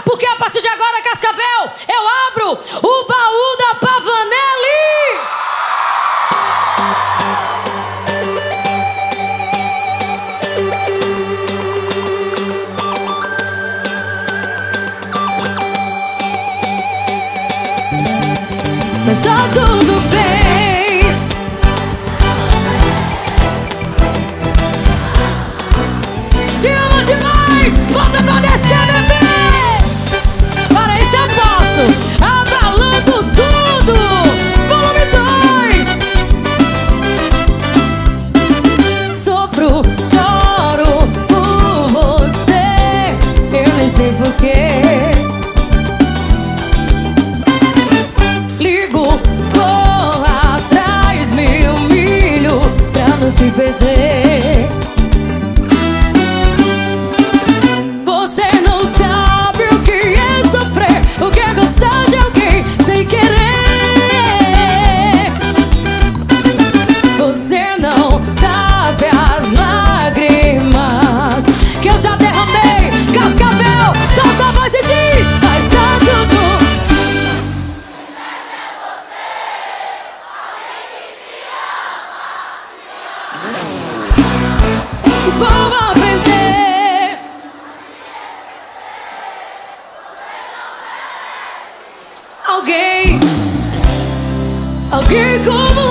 porque a partir de agora, Cascavel, eu abro o baú da Pavanelli. Mas tá tudo bem. Te amo demais, volta pra descer, bebê. Para isso eu posso, abalando tudo. Volume 2. Sofro, choro por você, eu nem sei porquê. Te perder. Você não sabe o que é sofrer, o que é gostar de alguém sem querer. Você não sabe as lágrimas que eu já derramei. Cascavel, solta a voz e diz: mas já tudo. Vou aprender. Alguém como